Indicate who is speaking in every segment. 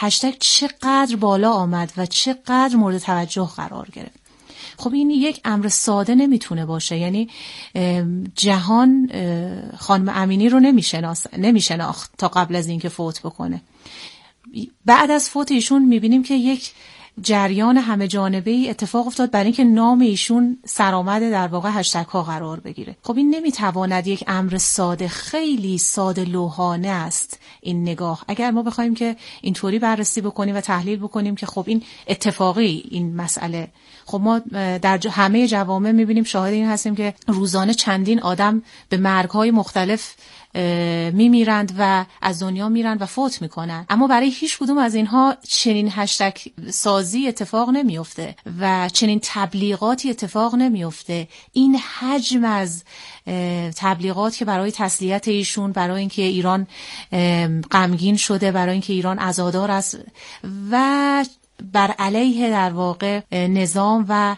Speaker 1: هشتگ چقدر بالا آمد و چقدر مورد توجه قرار گرفت. خب این یک امر ساده نمیتونه باشه. یعنی جهان خانم امینی رو نمیشناخت تا قبل از اینکه فوت بکنه. بعد از فوت ایشون میبینیم که یک جریان همه جانبه‌ای اتفاق افتاد برای اینکه نام ایشون سرآمد در واقع هشتگ ها قرار بگیره. خب این نمیتواند یک امر ساده، خیلی ساده لوحانه است این نگاه. اگر ما بخوایم که اینطوری بررسی بکنیم و تحلیل بکنیم که خب این اتفاقی این مسئله، خب ما در همه جوامع میبینیم، شاهد این هستیم که روزانه چندین آدم به مرگ‌های مختلف میمیرند و از دنیا میرند و فوت میکنند، اما برای هیچ کدوم از اینها چنین هشتگ سازی اتفاق نمیفته و چنین تبلیغاتی اتفاق نمیفته. این حجم از تبلیغات که برای تسلیت ایشون، برای اینکه ایران غمگین شده، برای اینکه ایران عزادار است و بر علیه در واقع نظام و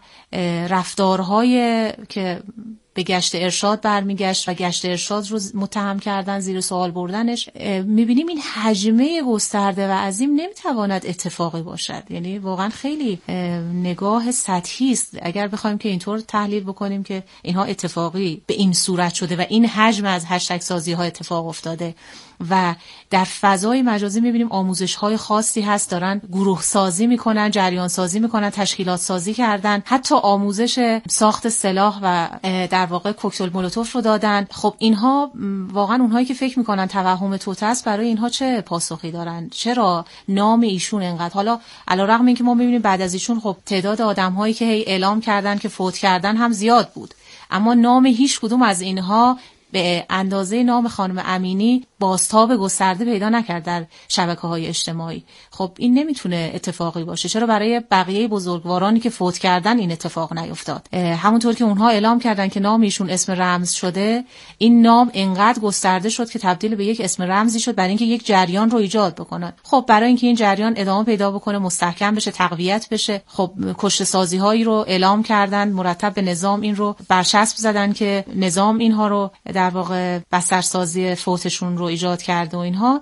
Speaker 1: رفتارهای که به گشت ارشاد برمیگشت و گشت ارشاد رو متهم کردن، زیر سوال بردنش، میبینیم این حجمه گسترده و عظیم نمیتواند اتفاقی باشد. یعنی واقعا خیلی نگاه سطحی است اگر بخوایم که اینطور تحلیل بکنیم که اینها اتفاقی به این صورت شده و این حجم از هشتگ سازی ها اتفاق افتاده. و در فضای مجازی میبینیم آموزش های خاصی هست، دارن گروه سازی میکنن، جریان سازی میکنن، تشکیلات سازی کردن، حتی آموزش ساخت سلاح و در واقع کوکتل مولوتوف رو دادن. خب اینها واقعا اونهایی که فکر میکنن توهم توطئه است، برای اینها چه پاسخی دارن؟ چرا نام ایشون انقدر، حالا علیرغم اینکه ما میبینیم بعد از ایشون خب تعداد آدم‌هایی که اعلام کردن که فوت کردن هم زیاد بود، اما نام هیچ کدوم از اینها به اندازه نام خانم امینی بازتاب گسترده پیدا نکرد در شبکه‌های اجتماعی. خب این نمیتونه اتفاقی باشه. چرا برای بقیه بزرگوارانی که فوت کردن این اتفاق نیفتاد؟ همونطور که اونها اعلام کردن که نام ایشون اسم رمز شده، این نام انقدر گسترده شد که تبدیل به یک اسم رمزی شد برای اینکه یک جریان رو ایجاد بکنن. خب برای اینکه این جریان ادامه پیدا بکنه، مستحکم بشه، تقویت بشه، خب کشته سازی‌هایی رو اعلام کردن، مرتب به نظام این رو برچسب زدن که نظام اینها رو در واقع بسترسازی فوتشون رو ایجاد کرده و اینها.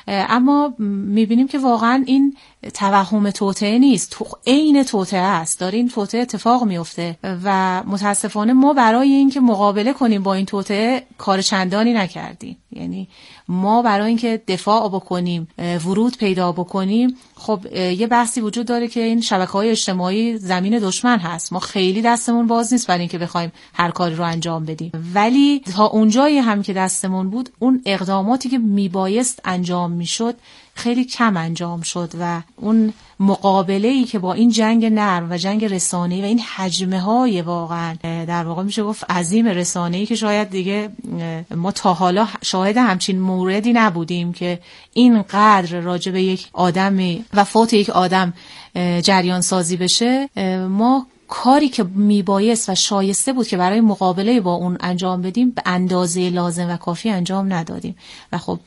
Speaker 1: اما میبینیم که واقعا این توهم توطئه نیست، عین توطئه است، داره این توطئه اتفاق میفته و متاسفانه ما برای اینکه مقابله کنیم با این توطئه کار چندانی نکردیم. یعنی ما برای اینکه دفاع بکنیم، ورود پیدا بکنیم، خب یه بحثی وجود داره که این شبکه‌های اجتماعی زمین دشمن هست، ما خیلی دستمون باز نیست برای اینکه بخوایم هر کاری رو انجام بدیم، ولی تا اونجایی هم که دستمون بود اون اقداماتی که میبایست انجام میشد خیلی کم انجام شد و اون مقابله‌ای که با این جنگ نرم و جنگ رسانه‌ای و این حجمه‌های واقعا در واقع میشه گفت عظیم رسانه‌ای که شاید دیگه ما تا حالا شاهد همچین موردی نبودیم که اینقدر راجع به یک آدمی و فوت یک آدم جریان سازی بشه، ما کاری که میبایست و شایسته بود که برای مقابله با اون انجام بدیم به اندازه لازم و کافی انجام ندادیم و خب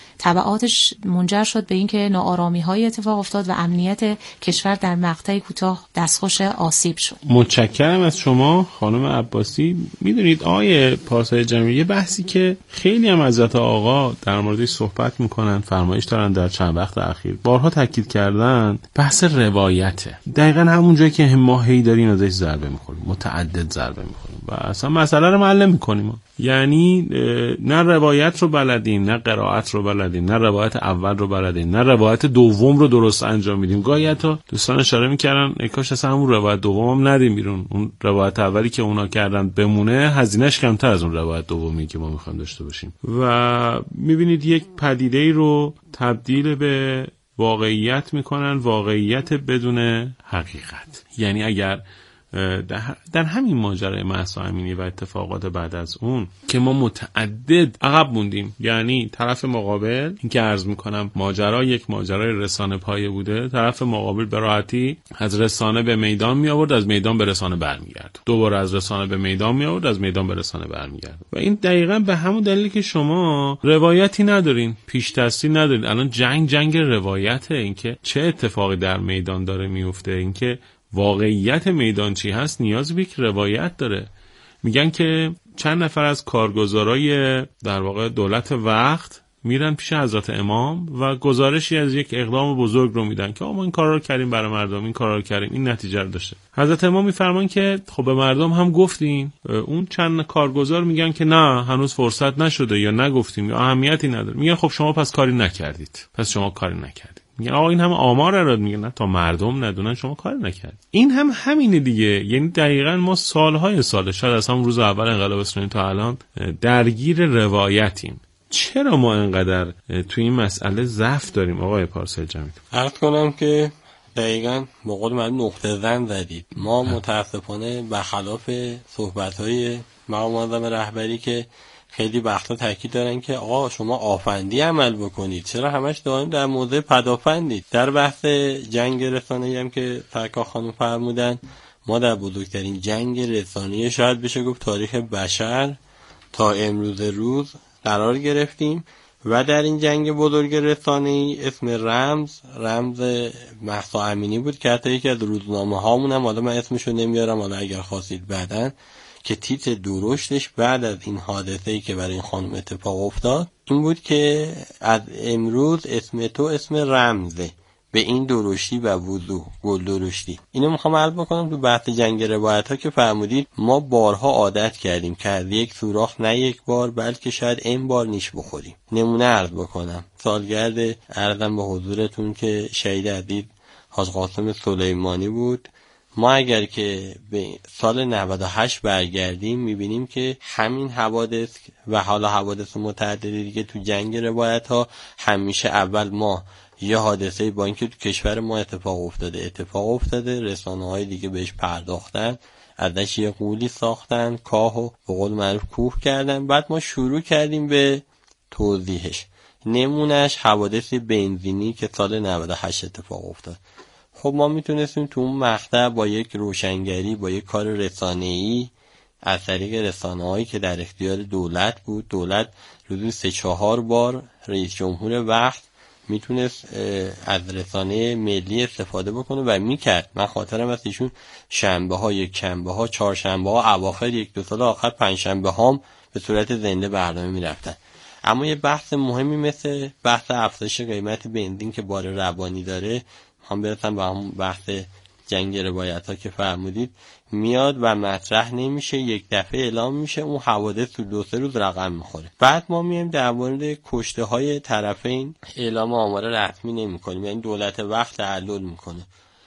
Speaker 1: تبعاتش منجر شد به اینکه ناآرامی‌های اتفاق افتاد و امنیت کشور در مقطعی کوتاه دستخوش آسیب شد.
Speaker 2: متشکرم از شما خانم عباسی. میدونید آقای پارسای جمیلی، یه بحثی که خیلی هم حضرت آقا در موردش صحبت میکنن، فرمایش دارن در چند وقت اخیر، بارها تاکید کردن، بحث روایته. دقیقاً همون جایی که ما هی داریم ازش ضربه میخوریم، متعدد ضربه میخوریم و اصلا مسئله رو معلم میکنیم. یعنی نه روایت رو بلدیم، نه قرائت رو بلدیم، نه روایت اول رو بلدیم، نه روایت دوم رو درست انجام میدیم. گاهی حتی دوستان اشاره میکردن ای کاش اصلا همون روایت دوم هم ندیم بیرون، اون روایت اولی که اونا کردن بمونه، هزینه‌اش کمتر از اون روایت دومی که ما میخوایم داشته باشیم. و میبینید یک پدیده‌ای رو تبدیل به واقعیت میکنن، واقعیت بدون حقیقت. یعنی اگر در همین ماجرای مهسا امینی و اتفاقات بعد از اون که ما متعدد عقب موندیم، یعنی طرف مقابل، این که عرض میکنم ماجرا یک ماجرای رسانه پایه بوده، طرف مقابل به راحتی از رسانه به میدان می آورد، از میدان به رسانه برمیگرد، دوباره از رسانه به میدان می آورد، از میدان به رسانه برمیگرد. و این دقیقاً به همون دلیلی که شما روایتی ندارین، پیش دستی ندارین. الان جنگ روایته، اینکه چه اتفاقی در میدان داره میفته، اینکه واقعیت میدان چی هست نیاز به یک روایت داره. میگن که چند نفر از کارگزارای در واقع دولت وقت میرن پیش حضرت امام و گزارشی از یک اقدام بزرگ رو میدن که ما این کارا رو کردیم برای مردم، این کارا رو کردیم، این نتیجه رو داشته. حضرت امام میفرمان که خب به مردم هم گفتین؟ اون چند کارگزار میگن که نه هنوز فرصت نشده یا نگفتیم یا اهمیتی نداره. میگن خب شما پس کاری نکردید. میگن آقا این هم آمار اراد، میگن نه تا مردم ندونن شما کار نکردید. این هم همینه دیگه. یعنی دقیقاً ما سالهای سال شاید از همون روز اول انقلاب اسلامی تا الان درگیر روایتیم. چرا ما انقدر تو این مسئله ضعف داریم آقای پارسای جمیل؟
Speaker 3: عرض کنم که دقیقاً به قول من نقطه زن زدید. ما متاسفانه برخلاف صحبت‌های مقام معظم رهبری که خیلی وقتا تاکید دارن که آقا شما آفندی عمل بکنید، چرا همش دائم در موضع پدافندید؟ در بحث جنگ رسانه‌ای هم که ترکا خانم فرمودن، ما در بزرگترین جنگ رسانه‌ای شاید بشه گفت تاریخ بشر تا امروز روز قرار گرفتیم و در این جنگ بزرگ رسانه‌ای اسم رمز مهسا امینی بود که حتی یکی از روزنامه هامونم، حالا من اسمشو نمیارم، حالا اگر خواستید بعدن، که تیتر درشتش بعد از این حادثه‌ای که برای این خانم اتفاق افتاد این بود که از امروز اسم تو اسم رمزه، به این درشتی و وضوح، گل درشتی. اینو میخوام عرض بکنم تو بحث جنگ روایت ها که فرمودید ما بارها عادت کردیم که از یک سوراخ نه یک بار بلکه شاید این بار نیش بخوریم. نمونه عرض بکنم، سالگرد عرضم به حضورتون که شهید عزیز حاج قاسم سلیمانی بود. ما اگر که به سال 98 برگردیم میبینیم که همین حوادث و حالا حوادث متعددی دیگه تو جنگ روایت ها همیشه اول ما یه حادثه با اینکه تو کشور ما اتفاق افتاده رسانه‌های دیگه بهش پرداختن، ازش یه قولی ساختن، کاهو به قول معروف کوه کردن، بعد ما شروع کردیم به توضیحش. نمونهش حوادث بنزینی که سال 98 اتفاق افتاد. خب ما میتونستیم تو اون مقطع با یک روشنگری، با یک کار رسانه‌ای از طریق رسانه‌هایی که در اختیار دولت بود، دولت روزی 3-4 بار رئیس جمهور وقت میتونست از رسانه ملی استفاده بکنه و میکرد. من خاطرم از ایشون شنبه‌ها، یکشنبه‌ها، چهارشنبه‌ها، اواخر 1-2 سال آخر پنجشنبه‌هام به صورت زنده برنامه میرفتن. اما یه بحث مهمی مثل بحث افزایش قیمت بنزین که بار روانی داره، هم برسم به همون بحث جنگ روایت ها که فرمودید، میاد و مطرح نمیشه، یک دفعه اعلام میشه، اون حوادث تو 2-3 روز رقم میخوره. بعد ما میایم در مورد کشته های طرفین اعلام آمار رسمی نمی کنیم، یعنی دولت وقت تعلل میکنه.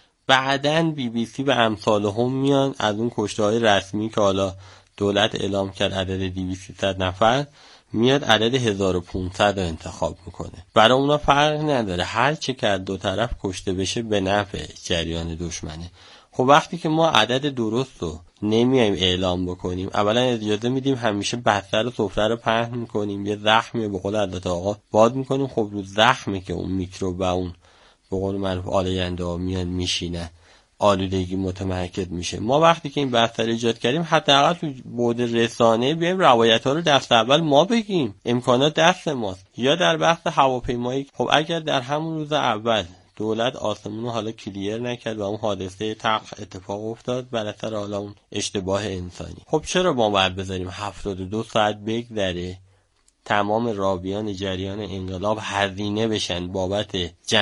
Speaker 3: بعدن BBC و امثال هم میان از اون کشته های رسمی که حالا دولت اعلام کرد عدد 200 نفر، میاد عدد 1500 رو انتخاب میکنه. برای اونا فرق نداره، هر چه که دو طرف کشته بشه به نفع جریان دشمنه. خب وقتی که ما عدد درست رو نمیایم اعلام بکنیم، اولا اجازه میدیم همیشه بستر و سفره رو پهن میکنیم، یه زخمی به قول حضرت آقا باد میکنیم، خب رو زخمی که اون میکروب و اون به قول معروف آلاینده ها میان میشینه، آلودگی متمرکز میشه. ما وقتی که این بستر ایجاد کردیم حداقل تو بعد رسانه بیایم روایت ها رو دست اول ما بگیم، امکانات دست ماست. یا در بحث هواپیمایی، خب اگر در همون روز اول دولت آسمون رو حالا کلیر نکرد و اون حادثه تلخ اتفاق افتاد بر اثر حالا اون اشتباه انسانی، خب چرا ما باید بذاریم 72 ساعت بگذره تمام راویان جریان انقلاب هزینه بشن بابت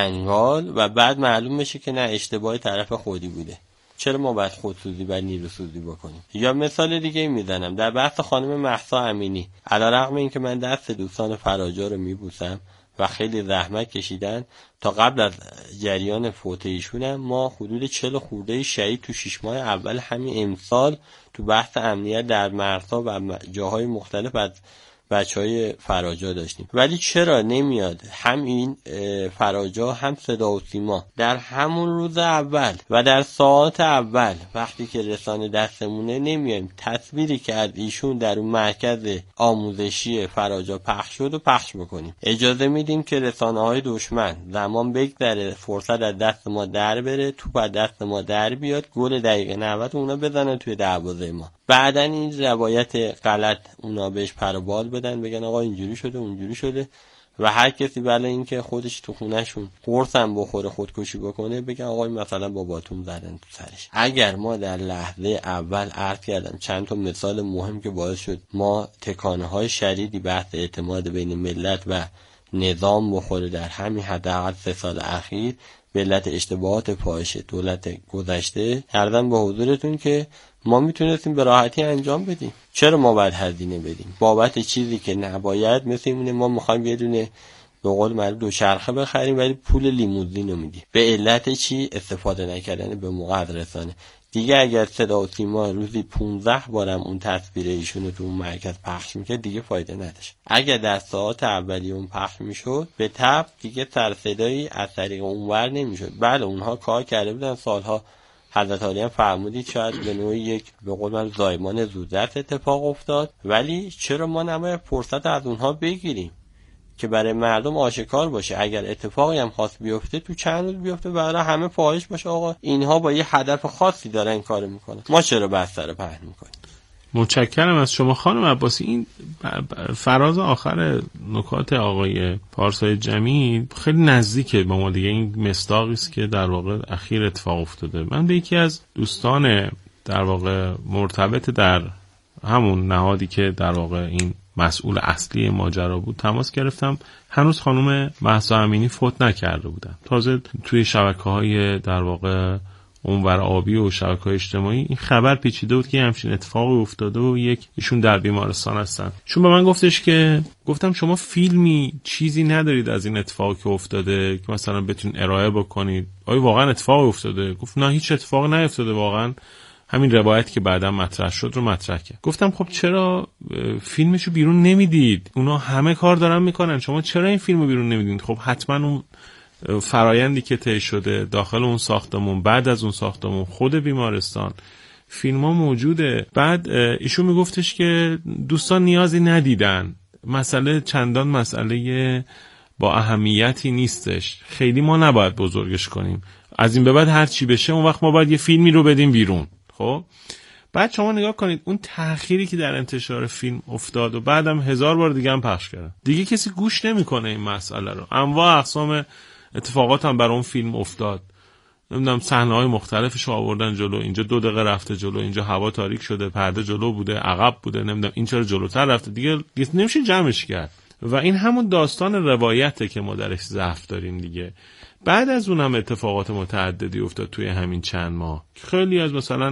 Speaker 3: جنگال و بعد معلوم بشه که نه اشتباه طرف خودی بوده؟ چرا ما باید خودسوزی و نیروسوزی بکنیم؟ یا مثال دیگه میزنم در بحث خانم مهسا امینی، علیرغم اینکه من دست دوستان فراجا رو میبوسم و خیلی زحمت کشیدن تا قبل از جریان فوت ایشون، ما حدود 40 خورده شهید تو 6 ماه اول همین امسال تو بحث امنیت در مرزها و جاهای مختلف از بچهای فراجا داشتیم. ولی چرا نمیاد هم این فراجا هم صدا و سیما در همون روز اول و در ساعات اول وقتی که رسانه دستمونه نمیایم تصویری که از ایشون در اون مرکز آموزشی فراجا پخش شد و پخش بکنیم؟ اجازه میدیم که رسانه های دشمن زمان بگذره، فرصت از دست ما در بره، توپ از دست ما در بیاد، گل دقیقه 90 اونا بزنن توی دروازه ما. بعدن این روایت غلط اونا بهش پروبال بدن، بگن آقا اینجوری شده اونجوری شده و هر کسی برای اینکه خودش تو خونهشون قرص هم بخوره خودکشی بکنه بگن آقا مثلا باباتون زدن تو سرش. اگر ما در لحظه اول عرض کردم چند تا مثال مهم که باعث شد ما تکانه های شدیدی بحث اعتماد بین ملت و نظام بخوره در همین حداقل 3 سال اخیر به علت اشتباهات فاحش دولت گذشته، عرضم به حضورتون که ما میتونستیم به راحتی انجام بدیم. چرا ما باید هزینه بدیم بابت چیزی که نباید؟ مثل اینه ما میخوایم یه دونه به قول معروف دوچرخه بخریم ولی پول لیموزین رو میدیم. به علت چی؟ استفاده نکردن به موقع از رسانه. دیگه اگر صدا و سیما روزی 15 بارم اون تصویر ایشونو تو اون مرکز پخش میکرد دیگه فایده نداشت. اگر در ساعات اولی اون پخش میشد به تبع دیگه سر صدایی از طریق اونور نمیشد. بله اونها کار کرده بودن سالها، حضرت عالی هم فرمودید شاید به نوعی یک به قول من زایمان زودرس اتفاق افتاد، ولی چرا ما نباید فرصت از اونها بگیریم که برای مردم آشکار باشه؟ اگر اتفاقی هم خاص بیفته تو چند روز بیفته برای همه فاحش باشه آقا اینها با یه هدف خاصی دارن این کارو میکنن، ما چرا بستر پهن میکنیم؟
Speaker 2: متشکرم از شما خانم عباسی. این فراز آخر نکات آقای پارسای جمیل خیلی نزدیکه به ما دیگه. این مصداقی است که در واقع اخیر اتفاق افتاده. من به یکی از دوستان در واقع مرتبط در همون نهادی که در واقع این مسئول اصلی ماجرا بود تماس گرفتم. هنوز خانم مهسا امینی فوت نکرده بودن. تازه توی شبکه‌های در واقع اونور آبی و شبکه‌های اجتماعی این خبر پیچیده بود که همچین اتفاقی افتاده و ایشون در بیمارستان هستن. چون به من گفتش که گفتم شما فیلمی چیزی ندارید از این اتفاقی که افتاده که مثلا بتونید ارائه بکنید؟ آیا واقعا اتفاقی افتاده؟ گفت نه هیچ اتفاقی نیفتاده، واقعا همین روایت که بعدا مطرح شد رو مطرح کرد. گفتم خب چرا فیلمشو بیرون نمیدید؟ اونا همه کار دارن میکنن، شما چرا این فیلمو بیرون نمیدید؟ خب حتما اون فرایندی که طی شده داخل اون ساختمون، بعد از اون ساختمون، خود بیمارستان، فیلم‌ها موجوده. بعد ایشون میگفتش که دوستان نیازی ندیدن، مسئله چندان مسئله با اهمیتی نیستش، خیلی ما نباید بزرگش کنیم، از این به بعد هر چی بشه اون وقت ما باید یه فیلمی رو بدیم بیرون. خب بعد شما نگاه کنید اون تأخیری که در انتشار فیلم افتاد و بعدم 1000 بار دیگه هم پخش کردن، دیگه کسی گوش نمیکنه این مسئله رو. انواع اقسام اتفاقات هم برای اون فیلم افتاد، نمیدونم صحنه‌های مختلفش آوردن جلو، اینجا 2 دقیقه رفته جلو، اینجا هوا تاریک شده، پرده جلو بوده، عقب بوده، نمیدونم این چرا جلوتر رفته، دیگه نمیشه جمعش کرد. و این همون داستان روایته که ما درش ضعف داریم دیگه. بعد از اون هم اتفاقات متعددی افتاد توی همین چند ماه. خیلی از مثلا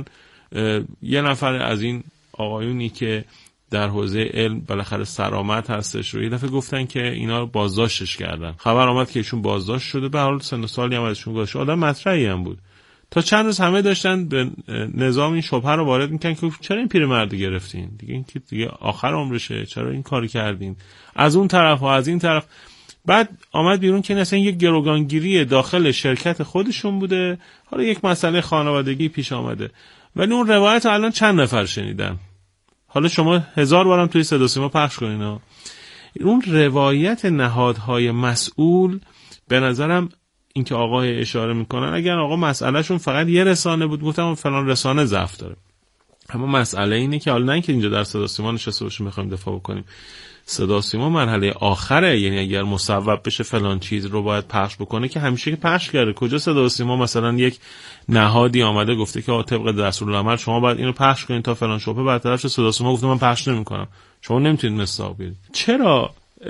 Speaker 2: یه نفر از این آقایونی که در حوزه علم بالاخره سرآمد هستش رو یه دفعه گفتن که اینا رو بازداشتش کردن. خبر آمد که ایشون بازداشت شده، به هر حال سن و سالی هم ازشون گذشته، آدم مطرحی هم بود. تا چند روز همه داشتن به نظام این شبهه رو وارد میکنن که چرا این پیرمرد گرفتین؟ دیگه این که دیگه آخر عمرشه، چرا این کارو کردین؟ از اون طرف و از این طرف. بعد آمد بیرون که مثلا یک گروگانگیری داخل شرکت خودشون بوده، حالا یک مسئله خانوادگی پیش آمده، ولی اون روایت الان چند نفر شنیدن؟ حالا شما 1000 بارم توی صدا سیما پخش کنین ها. اون روایت نهادهای مسئول به نظرم این که آقای اشاره میکنن، اگر آقا مسئلهشون فقط یه رسانه بود گفتم فلان رسانه ضعف داره، اما مسئله اینه که حالا نه اینکه اینجا در صدا سیما نشسته باشیم بخوایم دفاع بکنیم، صدا سیما مرحله آخره، یعنی اگر مصوب بشه فلان چیز رو باید پخش بکنه که همیشه که پخش کرده. کجا صدا سیما مثلا یک نهادی آمده گفته که طبق دستورالعمل شما باید اینو پخش کنین تا فلان شبهه برطرف شه؟ صدا سیما گفته من پخش نمی‌کنم، شما نمیتونید مصداق بیارید. چرا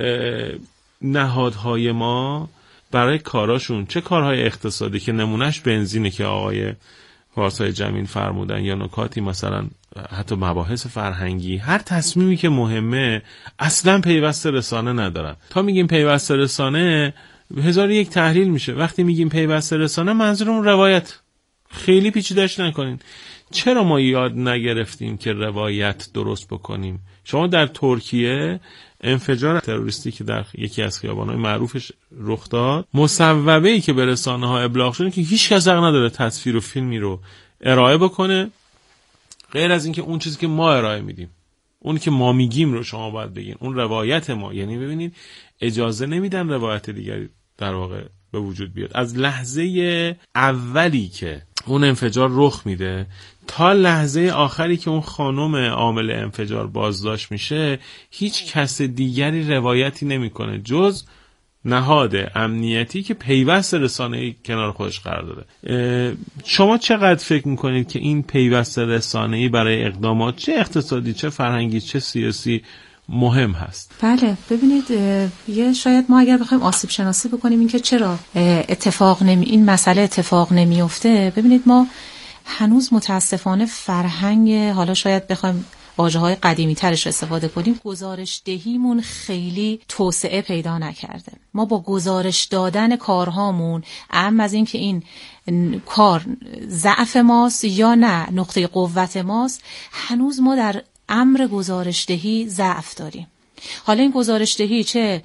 Speaker 2: نهادهای ما برای کاراشون، چه کارهای اقتصادی که نمونهش بنزینه که آقای پارسای جمیل فرمودن، یا نکاتی مثلا حتی مباحث فرهنگی، هر تصمیمی که مهمه اصلا پیوست رسانه ندارن. تا میگیم پیوست رسانه 1001 تحلیل میشه. وقتی میگیم پیوست رسانه منظورمون روایت، خیلی پیچیده‌اش نکنین. چرا ما یاد نگرفتیم که روایت درست بکنیم؟ شما در ترکیه انفجار تروریستی که در یکی از خیابان‌های معروفش رخ داد، مصوبه‌ای که به رسانه‌ها ابلاغ شده که هیچ کس حق نداره تصویر و فیلمی رو ارائه بکنه غیر از اینکه اون چیزی که ما ارائه میدیم، اونی که ما میگیم رو شما باید بگین، اون روایت ما. یعنی ببینید اجازه نمیدن روایت دیگری در واقع به وجود بیاد. از لحظه اولی که اون انفجار رخ میده تا لحظه آخری که اون خانم عامل انفجار بازداشت میشه، هیچ کس دیگری روایتی نمیکنه جز نهاد امنیتی که پیوست رسانه‌ای کنار خودش قرار داده. شما چقدر فکر میکنید که این پیوست رسانه‌ای برای اقدامات چه اقتصادی، چه فرهنگی، چه سیاسی مهم هست.
Speaker 1: بله ببینید، یه شاید ما اگر بخوایم آسیب شناسی بکنیم این که چرا این مسئله اتفاق نمیفته، ببینید ما هنوز متاسفانه فرهنگ، حالا شاید بخوایم واژه‌های قدیمی ترش استفاده کنیم، گزارش دهیمون خیلی توسعه پیدا نکرده. ما با گزارش دادن کارهامون، اهم از این که این کار ضعف ماست یا نه نقطه قوت ماست، هنوز ما در امر گزارش دهی ضعف داریم. حالا این گزارش دهی چه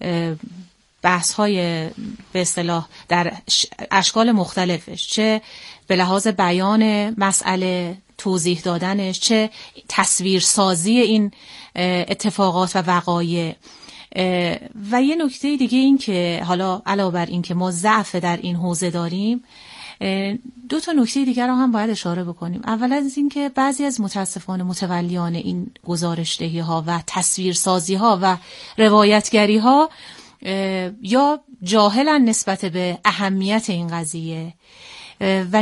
Speaker 1: بحث‌های به اصطلاح در اشکال مختلفش، چه به لحاظ بیان مسئله، توضیح دادنش، چه تصویرسازی این اتفاقات و وقایع. و یه نکته دیگه این که حالا علاوه بر این که ما ضعف در این حوزه داریم، دو تا نکته دیگر رو هم باید اشاره بکنیم. اول از این که بعضی از متاسفانه متولیان این گزارش‌دهی ها و تصویرسازی ها و روایتگری ها یا جاهلن نسبت به اهمیت این قضیه و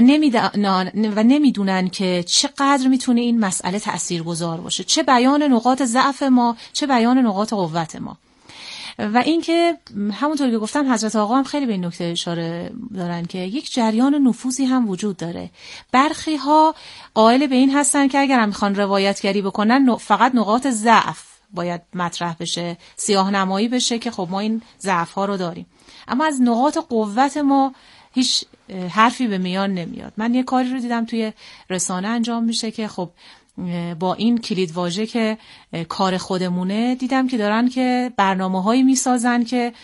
Speaker 1: نمیدونن که چقدر میتونه این مسئله تاثیرگذار باشه، چه بیان نقاط ضعف ما، چه بیان نقاط قوت ما. و اینکه همونطور که گفتم حضرت آقا هم خیلی به این نکته اشاره دارن که یک جریان نفوذی هم وجود داره. برخی ها قائل به این هستن که اگر هم میخوان روایتگری بکنن فقط نقاط ضعف باید مطرح بشه، سیاه نمایی بشه که خب ما این ضعف ها رو داریم، اما از نقاط قوت ما هیچ حرفی به میان نمیاد. من یه کاری رو دیدم توی رسانه انجام میشه که خب با این کلیدواژه که کار خودمونه، دیدم که دارن که برنامه‌هایی میسازن که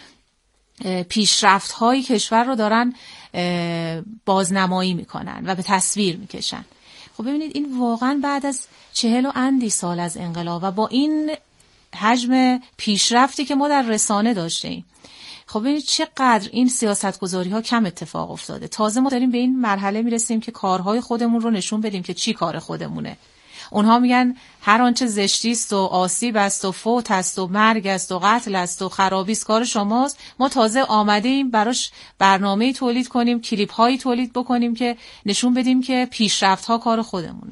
Speaker 1: پیشرفت‌های کشور رو دارن بازنمایی میکنن و به تصویر میکشن. خب ببینید این واقعا بعد از 40 و اندی سال از انقلاب و با این حجم پیشرفتی که ما در رسانه داشتیم، خب ببینید چقدر این سیاستگذاری ها کم اتفاق افتاده. تازه ما داریم به این مرحله میرسیم که کارهای خودمون رو نشون بدیم که چی کار خودمونه. اونها میگن هر آنچه زشتی است و آسیب است و فوت است و مرگ است و قتل است و خرابی است کار شماست. ما تازه آمده ایم براش برنامه‌ای تولید کنیم، کلیپ هایی تولید بکنیم که نشون بدیم که پیشرفت ها کار خودمونه.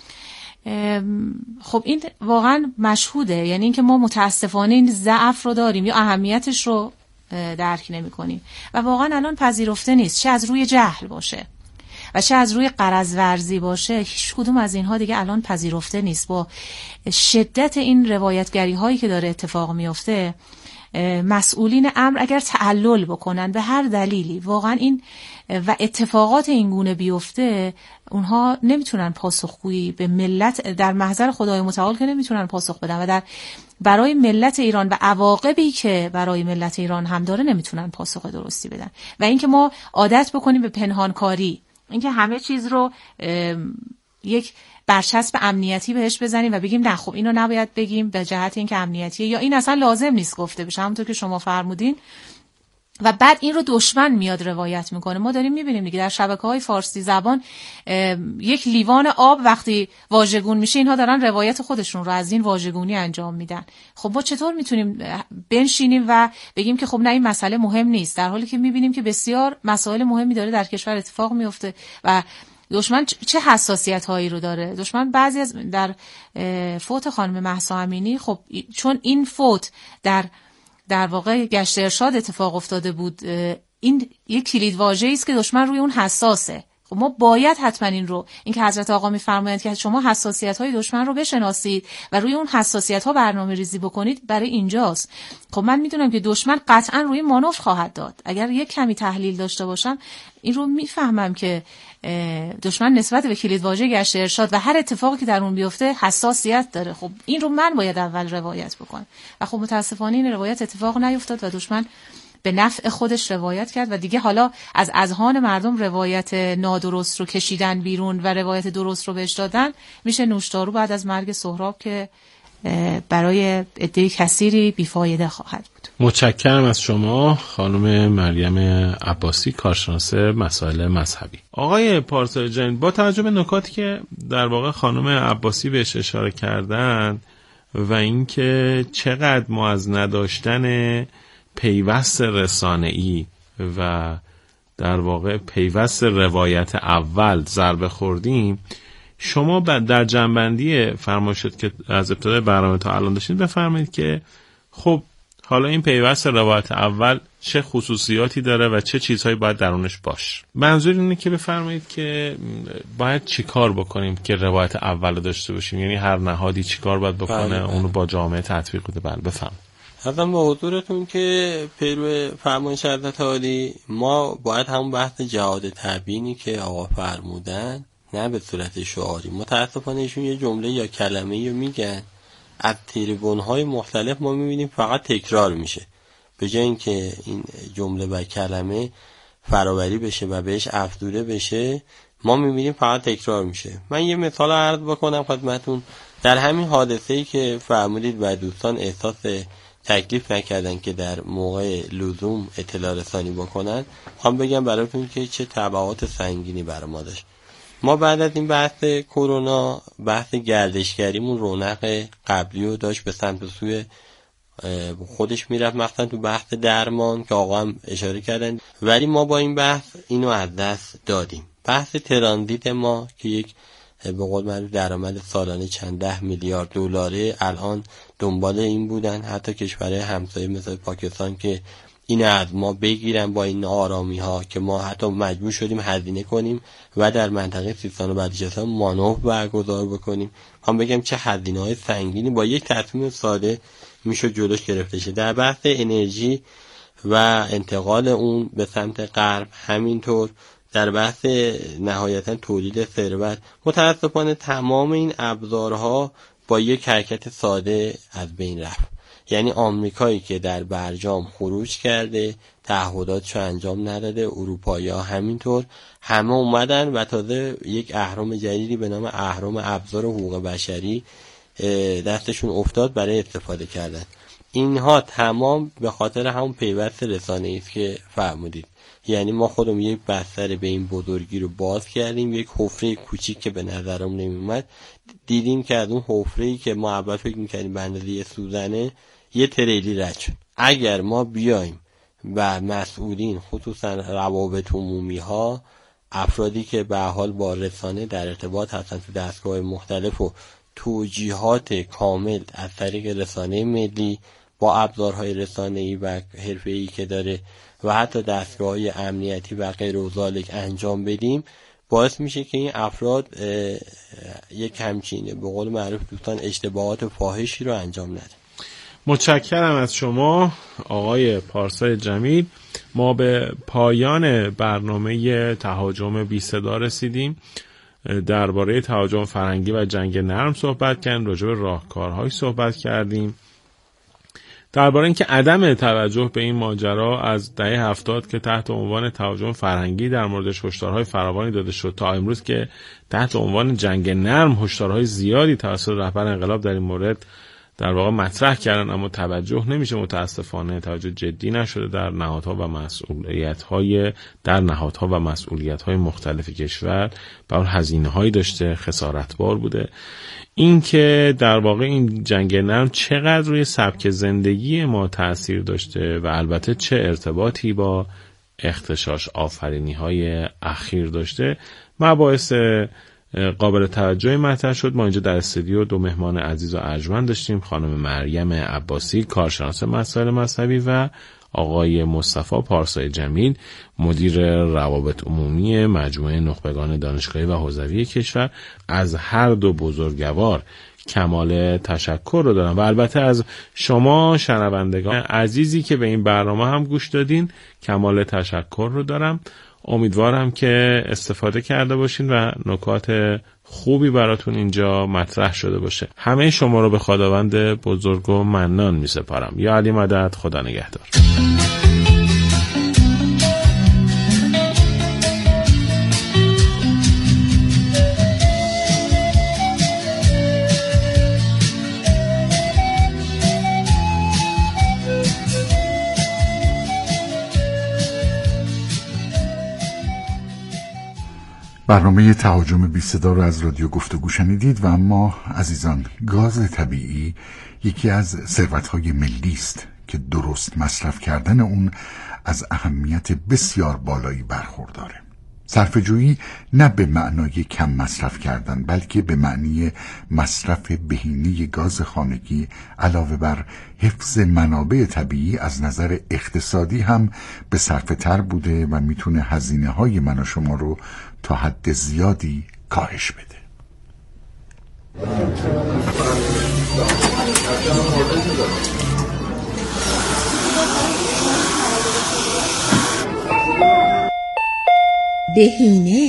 Speaker 1: خب این واقعا مشهوده، یعنی اینکه ما متاسفانه این ضعف رو داریم یا اهمیتش رو درک نمی‌کنیم و واقعا الان پذیرفته نیست، چه از روی جهل باشه و چه از روی غرض ورزی باشه. هیچ کدوم از اینها دیگه الان پذیرفته نیست. با شدت این روایتگری هایی که داره اتفاق میفته، مسئولین امر اگر تعلل بکنن به هر دلیلی واقعا این و اتفاقات این گونه بیفته، اونها نمیتونن پاسخگویی به ملت در محضر خدای متعال که نمیتونن پاسخ بدن و برای ملت ایران و عواقبی که برای ملت ایران هم داره نمیتونن پاسخ درستی بدن. و اینکه ما عادت بکنیم به پنهانکاری، اینکه همه چیز رو یک برچسب امنیتی بهش بزنیم و بگیم نه خب اینو نباید بگیم به جهت اینکه امنیتیه یا این اصلا لازم نیست گفته بشه، همونطور که شما فرمودین، و بعد این رو دشمن میاد روایت میکنه. ما داریم میبینیم دیگه در شبکه‌های فارسی زبان یک لیوان آب وقتی واژگون میشه اینها دارن روایت خودشون رو از این واژگونی انجام میدن. خب ما چطور میتونیم بنشینیم و بگیم که خب نه این مسئله مهم نیست، در حالی که میبینیم که بسیار مسائل مهمی داره در کشور اتفاق میفته و دشمن چه حساسیت هایی رو داره. دشمن بعضی از در فوت خانم مهسا امینی، خب چون این فوت در واقع گشت ارشاد اتفاق افتاده بود، این یک کلید واژه‌ای است که دشمن روی اون حساسه. خب ما باید حتما این که حضرت آقا میفرمایند که شما حساسیت‌های دشمن رو بشناسید و روی اون حساسیت‌ها برنامه‌ریزی بکنید، برای اینجاست. خب من میدونم که دشمن قطعا روی مانور خواهد داد. اگر یک کمی تحلیل داشته باشم این رو میفهمم که دشمن نسبت به کلیدواژه گشت ارشاد و هر اتفاقی که در اون بیفته حساسیت داره. خب این رو من باید اول روایت بکنم و خب متاسفانه این روایت اتفاق نیفتاد و دشمن به نفع خودش روایت کرد و دیگه حالا از اذهان مردم روایت نادرست رو کشیدن بیرون و روایت درست رو بهش دادن. میشه نوشدارو بعد از مرگ سهراب که برای عده کثیری بیفایده خواهد بود.
Speaker 2: متشکرم از شما خانم مریم عباسی، کارشناس مسائل مذهبی. آقای پارساجان، با توجه به نکاتی که در واقع خانم عباسی بهش اشاره کردن و اینکه چقدر ما از نداشتن پیوست رسانه‌ای و در واقع پیوست روایت اول ضربه خوردیم، شما در جنبندی فرمایشات که از ابتدای برنامه تا الان داشتید بفرمایید که خب حالا این پیوست روایت اول چه خصوصیاتی داره و چه چیزهایی باید درونش باشه. منظور اینه که بفرمایید که باید چی کار بکنیم که روایت اول رو داشته باشیم، یعنی هر نهادی چی کار باید بکنه اونو با جامعه تطبیق بده. بفهم.
Speaker 3: حتما با حضورتون که پیرو فرمایش حضرت عالی ما باید همون بحث جهاد تبیینی که آقا فرمودن نه به صورت شعاری، متاسفانه ایشون یه جمله یا کلمه‌ای رو میگن از تریبون‌های مختلف ما می‌بینیم فقط تکرار میشه، به جای اینکه این جمله و کلمه فراوری بشه و بهش افزوده بشه ما می‌بینیم فقط تکرار میشه. من یه مثال عرض بکنم خدمتون. در همین حادثه‌ای که فرمودید و دوستان احساس تکلیف نکردن که در موقع لزوم اطلاع رسانی بکنن، میخوام بگم براتون که چه تبعات سنگینی برای ما داشت. ما بعد از این بحث کرونا بحث گردشگریمون رونق قبلی رو داشت به سمت سوی خودش میرفت، مثلا تو بحث درمان که آقا هم اشاره کردن، ولی ما با این بحث اینو از دست دادیم. بحث ترانزیت ما که یک به قول معروف درآمد سالانه چند 10 میلیارد دلاره الان دنبال این بودن حتی کشورهای همسایه مثل پاکستان که این از ما بگیرن با این آرامی ها که ما حتی مجبور شدیم هزینه کنیم و در منطقه سیستان و بلوچستان مانور برگزار بکنیم. هم بگم چه هزینه های سنگینی با یک تصمیم ساده میشه جلوش گرفته شه. در بحث انرژی و انتقال اون به سمت غرب، همینطور در بحث نهایتا تولید ثروت، متاسفانه تمام این ابزارها با یک حرکت ساده از بین رفت. یعنی آمریکایی که در برجام خروج کرده، تعهداتشو انجام نداده، اروپایی‌ها همینطور، همه اومدن و تازه یک اهرم جدیدی به نام اهرم ابزار حقوق بشری دستشون افتاد برای استفاده کردن. اینها تمام به خاطر همون پیوست رسانه‌ای است که فرمودید. یعنی ما خودمون یک بستر به این بزرگی رو باز کردیم، یک حفره کوچیک که به نظرمون نمی‌اومد، دیدیم که از اون حفره‌ای که ما اول فکر می‌کردیم به اندازه سوزنه یه تریلی رد شد. اگر ما بیایم و مسئولین خصوصا روابط عمومی ها، افرادی که به حال با رسانه در ارتباط هستن تو دستگاه مختلف و توجیهات کامل از طریق رسانه ملی با ابزارهای رسانه‌ای و حرفه‌ای که داره و حتی دستگاه‌های امنیتی و غیر و ذالک انجام بدیم، باعث میشه که این افراد یک همچین به قول معروف دوستان اشتباهات فاحشی رو انجام نده.
Speaker 2: متشکرم از شما آقای پارسای جمیل. ما به پایان برنامه تهاجم بی صدا رسیدیم. درباره تهاجم فرهنگی و جنگ نرم صحبت کردیم، راجع به راهکارهای صحبت کردیم، درباره اینکه عدم توجه به این ماجرا از دهه 70 که تحت عنوان تهاجم فرهنگی در موردش هشدارهای فراوانی داده شد تا امروز که تحت عنوان جنگ نرم هشدارهای زیادی توسط رهبر انقلاب در این مورد در واقع مطرح کردن، اما توجه نمیشه. متاسفانه توجه جدی نشده در نهادها و مسئولیت‌های مختلف کشور. به هر هزینه‌هایی داشته، خسارتبار بوده. این که در واقع این جنگ نرم چقدر روی سبک زندگی ما تأثیر داشته و البته چه ارتباطی با اغتشاش آفرینی‌های اخیر داشته، مباحث قابل توجهی مطرح شد. ما اینجا در استودیو دو مهمان عزیز و ارجمند داشتیم، خانم مریم عباسی کارشناس مسائل مذهبی و آقای مصطفی پارسای جمیل مدیر روابط عمومی مجموعه نخبگان دانشگاهی و حوزوی کشور. از هر دو بزرگوار کمال تشکر رو دارم و البته از شما شنوندگان عزیزی که به این برنامه هم گوش دادین کمال تشکر رو دارم. امیدوارم که استفاده کرده باشین و نکات خوبی براتون اینجا مطرح شده باشه. همه شما رو به خداوند بزرگ و منان می سپارم. یا علی مدد، خدا نگهدار.
Speaker 4: برنامه تهاجم بی صدا رو از رادیو گفتگو شنیدید و اما عزیزان، گاز طبیعی یکی از ثروت‌های ملی است که درست مصرف کردن اون از اهمیت بسیار بالایی برخورداره. صرفه‌جویی نه به معنای کم مصرف کردن، بلکه به معنی مصرف بهینه گاز خانگی علاوه بر حفظ منابع طبیعی از نظر اقتصادی هم به صرفه تر بوده و میتونه هزینه‌های من و شما رو تا حد زیادی کاهش بده.
Speaker 5: بهینه.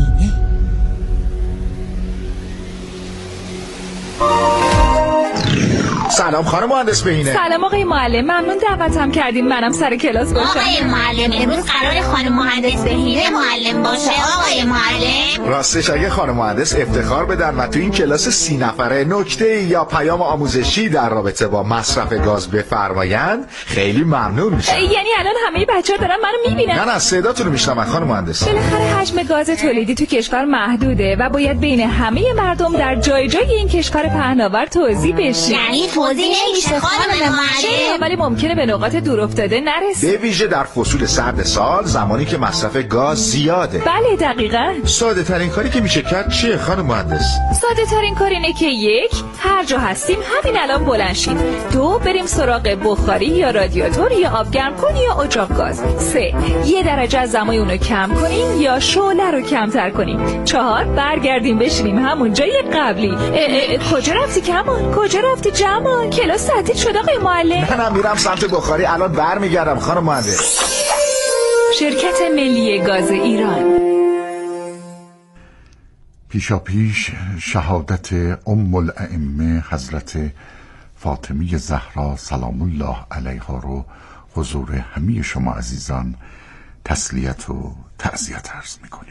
Speaker 6: سلام خانم مهندس بهینه.
Speaker 7: سلام آقای معلم، ممنون دعوتم کردین منم سر کلاس باشم.
Speaker 5: آقای معلم امروز قرار خانم مهندس بهینه معلم باشه. آقای معلم
Speaker 6: راستش اگه خانم مهندس افتخار بدن و تو این کلاس 30 نفره نکته یا پیام آموزشی در رابطه با مصرف گاز بفرمایند خیلی ممنون میشم.
Speaker 7: یعنی الان همه بچه‌ها دارن منو میبینن؟
Speaker 6: نه صداتون رو میشنون خانم مهندس.
Speaker 7: بالاخره حجم گاز تولیدی تو کشور محدوده و باید بین همه مردم در جای جای این کشور پهناور توزیع بشه.
Speaker 5: یعنی توزیع نمیشه خانم معلم؟
Speaker 7: ولی ممکنه به نقاط دور افتاده نرسه.
Speaker 6: به ویژه در فصول سرد سال زمانی که مصرف گاز زیاده.
Speaker 7: بله دقیقاً.
Speaker 6: ساده ترین کاری که میشه کرد چیه خانم مهندس؟
Speaker 7: ساده ترین کار اینه که 1 هر جا هستیم همین الان بلند شیم. 2 بریم سراغ بخاری یا رادیاتور یا آب گرم کنی یا اجاق گاز. 3 1 درجه از دمای اونو کم کنیم یا شعله رو کمتر کنیم. 4 برگردیم بشینیم همون جای قبلی. کجا رفتی کمال؟ کجا رفتی جمال؟ کلاس تعطیل شد آقای معلم.
Speaker 6: منم میرم سمت بخاری، الان برمیگردم خانم مهندس.
Speaker 7: شرکت ملی گاز ایران.
Speaker 4: پیشاپیش شهادت ام الائمه حضرت فاطمه زهرا سلام الله علیها رو حضور همه شما عزیزان تسلیت و تعزیت عرض میکنیم.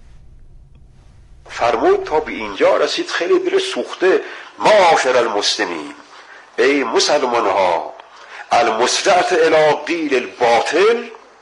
Speaker 8: فرمود تا به اینجا رسید خیلی دل سوخته. معاشر المسلمین، ای مسلمان ها، المسرعت الی قیل الباطل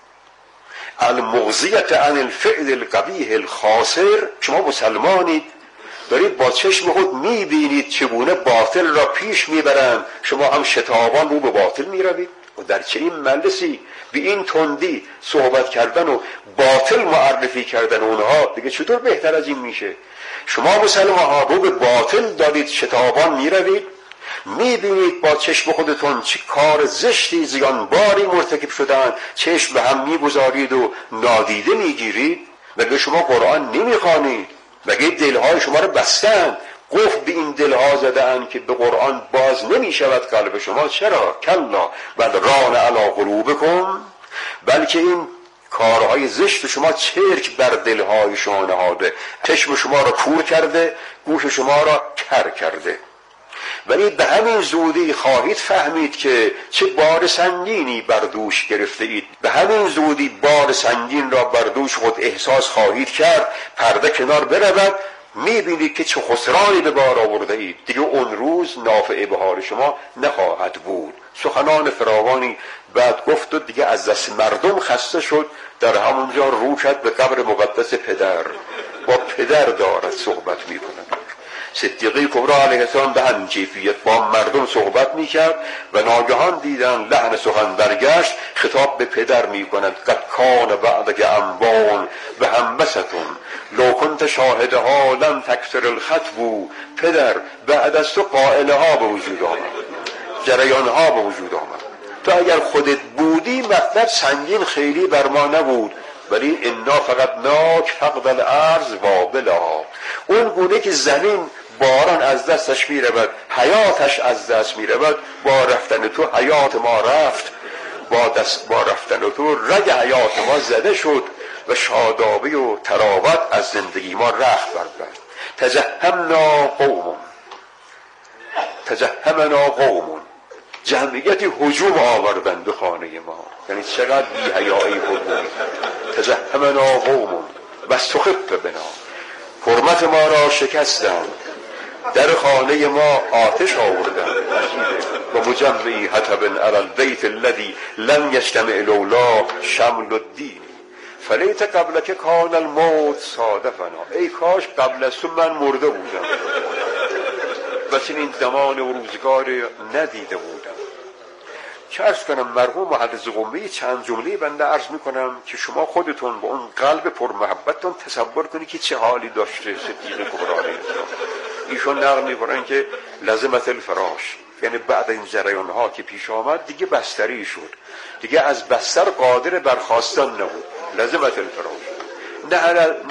Speaker 8: المغزیت عن الفعل القبیح الخاسر. شما مسلمانید، دارید با چشم خود میبینید چگونه باطل را پیش میبرند، شما هم شتابان رو به باطل میروید. و در چنین مجلسی به این تندی صحبت کردن و باطل معرفی کردن اونها دیگه چطور بهتر از این میشه؟ شما مسلمان ها رو به باطل دارید شتابان میروید، میبینید با چشم خودتون چه کار زشتی زیانباری مرتکب شدن، چشم به هم میگذارید و نادیده میگیرید. مگه شما قرآن نمیخوانید؟ مگه دلهای شما رو بستند، قفل به این دلها زدند که به قرآن باز نمیشود قلب شما؟ چرا؟ کلا بل ران علی قلوبکم، بلکه این کارهای زشت شما چرک بر دلهای شما نهاده، چشم شما را کور کرده، گوش شما را کر کرده. ولی به همین زودی خواهید فهمید که چه بار سنگینی بر دوش گرفته اید. به همین زودی بار سنگین را بر دوش خود احساس خواهید کرد. پرده کنار برود، میبینید که چه خسرانی به بار آورده اید. دیگه اون روز نافع بهار شما نخواهد بود. سخنان فراوانی بعد گفت و دیگه از دست مردم خسته شد. در همونجا رو کرد به قبر مقدس پدر، با پدر دارد صحبت میکنند. صدیقه کبری علیه السلام به همین کیفیت با مردم صحبت میکرد و ناگهان دیدن لحن سخن برگشت، خطاب به پدر میکند. قد کان بعدک انباء به همبستون لو کنت شاهدها لم تکثر الخطب. پدر بعد از تو قائله ها به وجود آمد، جریان ها به وجود آمد. تو اگر خودت بودی مطلب سنگین خیلی بر ما نبود، ولی انا فقط ناک فقد الارض وابلا. اون گونه که زمین باران از دستش می رود، حیاتش از دست می رود، با رفتن تو حیات ما رفت، با رفتن تو رگ حیات ما زده شد و شادابی و تراوت از زندگی ما رخت برد. تجهمنا قوم، جمعیتی هجوم آوردن به خانه ما. یعنی چقدر بی حیایی هجومی. تجهمنا قوم و استخف بنا، حرمت ما را شکستند، در خانه ما آتش آوردند. و مجمعی حطب علی البیت الذی لم یجتمع لولا شمل الدین فلیت قبل که کان الموت صادفنا. ای کاش قبل از تو من مرده بودم و چنین زمان و روزگار ندیده بودم. چه عرض کنم مرحوم محدث قمی چند جمله بنده عرض میکنم که شما خودتون با اون قلب پر محبتتون تصور کنید که چه حالی داشته صدیق کبرا ایشون نقل میکنن که لازمت الفراش، یعنی بعد این جریان ها که پیش آمد دیگه بستری شد، دیگه از بستر قادر برخاستن نبود، لازمت الفراش. نه